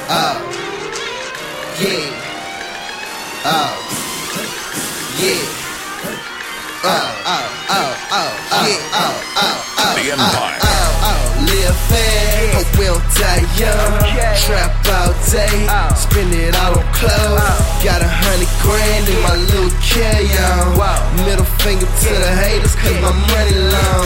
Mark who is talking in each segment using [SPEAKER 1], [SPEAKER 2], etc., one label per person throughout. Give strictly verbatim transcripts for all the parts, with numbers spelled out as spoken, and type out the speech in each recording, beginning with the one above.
[SPEAKER 1] Oh, yeah. Oh, yeah. Oh, oh, oh, oh, yeah. Oh, oh, oh,
[SPEAKER 2] The Empire.
[SPEAKER 1] Oh, oh, oh. Live fast, hope we don't die young. Trap all day, spend it all on clothes. Got a hundred grand in my little carry-on. Middle finger to the haters, cause my money long.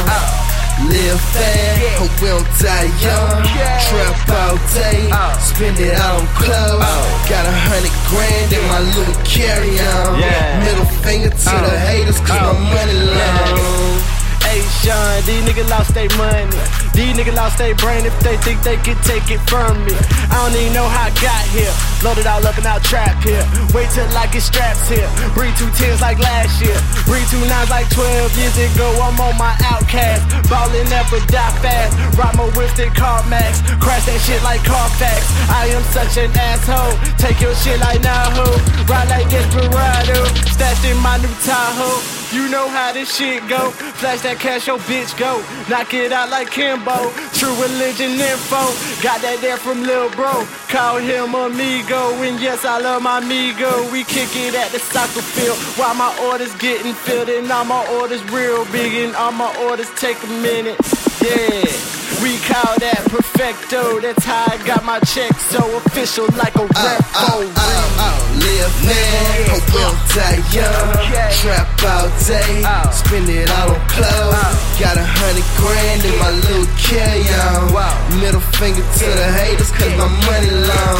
[SPEAKER 1] Live fast, hope we don't die young. Trap all day, spend it all on clothes. Got a hundred grand in my little carry-on. Middle finger to the haters, cause my money long.
[SPEAKER 3] Hey Sean, these niggas lost their money. These niggas lost their brain if they think they can take it from me. I don't even know how I got here. Loaded all up and out trap here. Wait till I get straps here. Breathe two tens like last year. Breathe two nines like twelve years ago. I'm on my outcast. Ballin' never die fast. Rock my whips and car max. Crash that shit like Carfax. I am such an asshole. Take your shit like Naho. Ride like Desperado. Stashed in my new Tahoe. You know how this shit go. Flash that cash, your bitch go. Knock it out like Kimbo. True religion info. Got that there from Lil Bro. Call him amigo. And yes, I love my amigo. We kick it at the soccer field while my orders getting filled. And all my orders real big. And all my orders take a minute. Yeah. We call that perfecto. That's how I got my check so official like a rap.
[SPEAKER 1] Oh, oh, oh, oh. Live man, hope we don't die young. Trap all day, spend it all on clothes. Got a hundred grand in my little carry-on. Middle finger to the haters, cause my money long.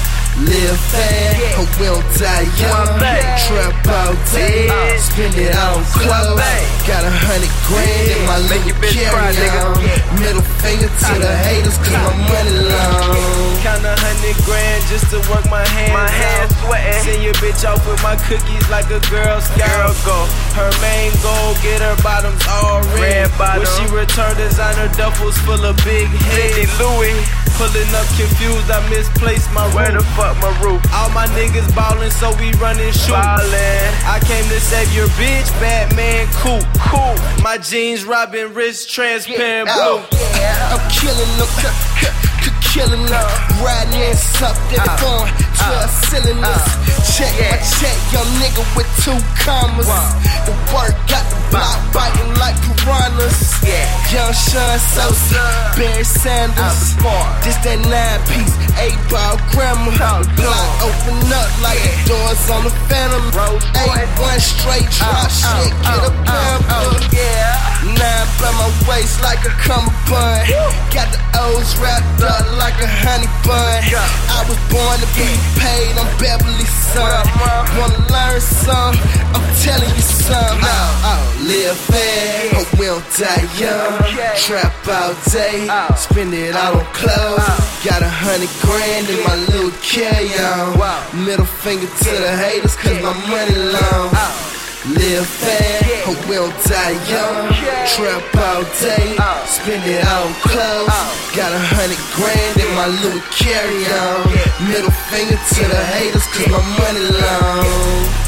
[SPEAKER 1] Live fast, hope we don't die young. Trap all day, spend it all on clothes. Got a hundred grand in my little carry-on. Middle finger to the haters, cause my money long.
[SPEAKER 4] Count a hundred grand just to work my hands My hands sweating. Send your bitch off with my cookies like a Girl Scout. Go. Her main goal, get her bottoms all red. When she return, designer duffels full of big heads. Louis. Pulling up confused, I misplaced my roof. Where the fuck my roof? All my niggas ballin', so we runnin' shoot. Ballin'. I came to save your bitch, Batman, cool, cool. My jeans robbing wrist, transparent blue.
[SPEAKER 1] I'm killing them, killing them. Riding in something foreign, twelve cylinders. Check my check, young nigga with two commas. The work got the block biting like piranhas. Young Sean Sosa, Barry Sanders. This that nine piece, eight ball grammar. Block open up like the doors on the Phantom. Eight one straight drop shit, get a pamper. Nine by my waist like a cummerbund. Got the O's wrapped up like a honey bun. I was born to be paid, I'm Beverly's son. Wanna learn some? I'm telling you some. Oh, oh, live fast, hope we don't die young. Trap all day, spend it all on clothes. Got a hundred grand in my little carry-on. Middle finger to the haters, cause my money long. Live fast, hope we don't die young. Trap all day, spend it all on clothes. Got a hundred grand in my little carry-on. Middle finger to the haters, cause my money long.